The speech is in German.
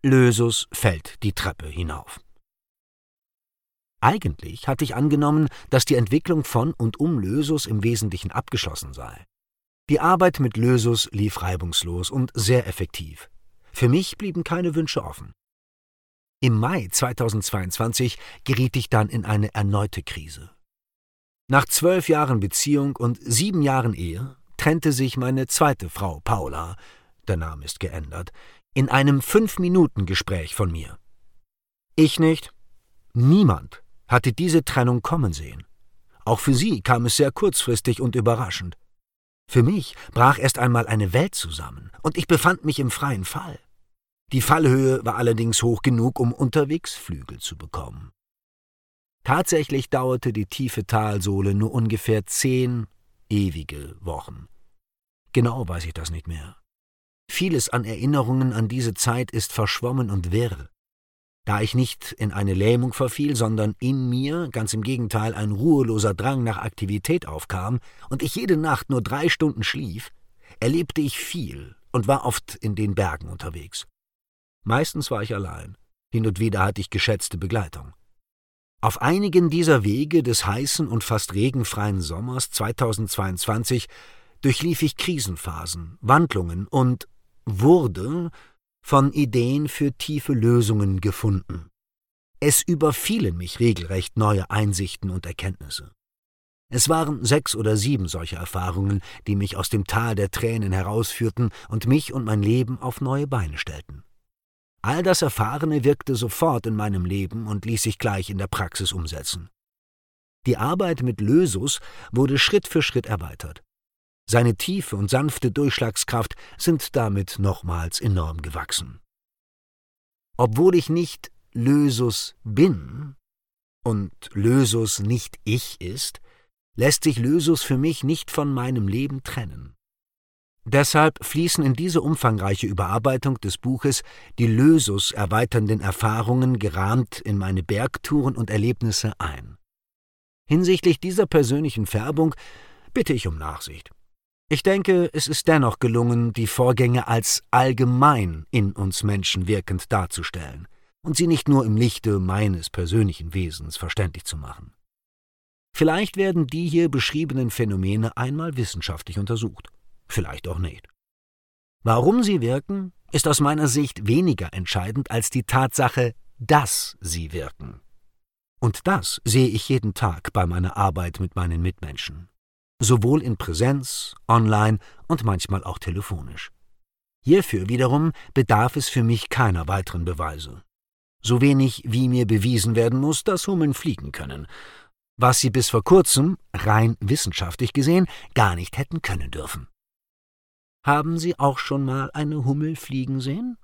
Lösus fällt die Treppe hinauf. Eigentlich hatte ich angenommen, dass die Entwicklung von und um Lösus im Wesentlichen abgeschlossen sei. Die Arbeit mit Lösus lief reibungslos und sehr effektiv. Für mich blieben keine Wünsche offen. Im Mai 2022 geriet ich dann in eine erneute Krise. Nach 12 Jahren Beziehung und 7 Jahren Ehe trennte sich meine zweite Frau Paula, der Name ist geändert, in einem 5-Minuten-Gespräch von mir. Ich nicht. Niemand hatte diese Trennung kommen sehen. Auch für sie kam es sehr kurzfristig und überraschend. Für mich brach erst einmal eine Welt zusammen, und ich befand mich im freien Fall. Die Fallhöhe war allerdings hoch genug, um unterwegs Flügel zu bekommen. Tatsächlich dauerte die tiefe Talsohle nur ungefähr 10 ewige Wochen. Genau weiß ich das nicht mehr. Vieles an Erinnerungen an diese Zeit ist verschwommen und wirr. Da ich nicht in eine Lähmung verfiel, sondern in mir, ganz im Gegenteil, ein ruheloser Drang nach Aktivität aufkam und ich jede Nacht nur 3 Stunden schlief, erlebte ich viel und war oft in den Bergen unterwegs. Meistens war ich allein, hin und wieder hatte ich geschätzte Begleitung. Auf einigen dieser Wege des heißen und fast regenfreien Sommers 2022 durchlief ich Krisenphasen, Wandlungen und wurde von Ideen für tiefe Lösungen gefunden. Es überfielen mich regelrecht neue Einsichten und Erkenntnisse. Es waren 6 oder 7 solcher Erfahrungen, die mich aus dem Tal der Tränen herausführten und mich und mein Leben auf neue Beine stellten. All das Erfahrene wirkte sofort in meinem Leben und ließ sich gleich in der Praxis umsetzen. Die Arbeit mit Lösus wurde Schritt für Schritt erweitert. Seine tiefe und sanfte Durchschlagskraft sind damit nochmals enorm gewachsen. Obwohl ich nicht Lösus bin und Lösus nicht ich ist, lässt sich Lösus für mich nicht von meinem Leben trennen. Deshalb fließen in diese umfangreiche Überarbeitung des Buches die Lösus erweiternden Erfahrungen gerahmt in meine Bergtouren und Erlebnisse ein. Hinsichtlich dieser persönlichen Färbung bitte ich um Nachsicht. Ich denke, es ist dennoch gelungen, die Vorgänge als allgemein in uns Menschen wirkend darzustellen und sie nicht nur im Lichte meines persönlichen Wesens verständlich zu machen. Vielleicht werden die hier beschriebenen Phänomene einmal wissenschaftlich untersucht. Vielleicht auch nicht. Warum sie wirken, ist aus meiner Sicht weniger entscheidend als die Tatsache, dass sie wirken. Und das sehe ich jeden Tag bei meiner Arbeit mit meinen Mitmenschen. Sowohl in Präsenz, online und manchmal auch telefonisch. Hierfür wiederum bedarf es für mich keiner weiteren Beweise. So wenig wie mir bewiesen werden muss, dass Hummeln fliegen können, was sie bis vor kurzem, rein wissenschaftlich gesehen, gar nicht hätten können dürfen. Haben Sie auch schon mal eine Hummel fliegen sehen?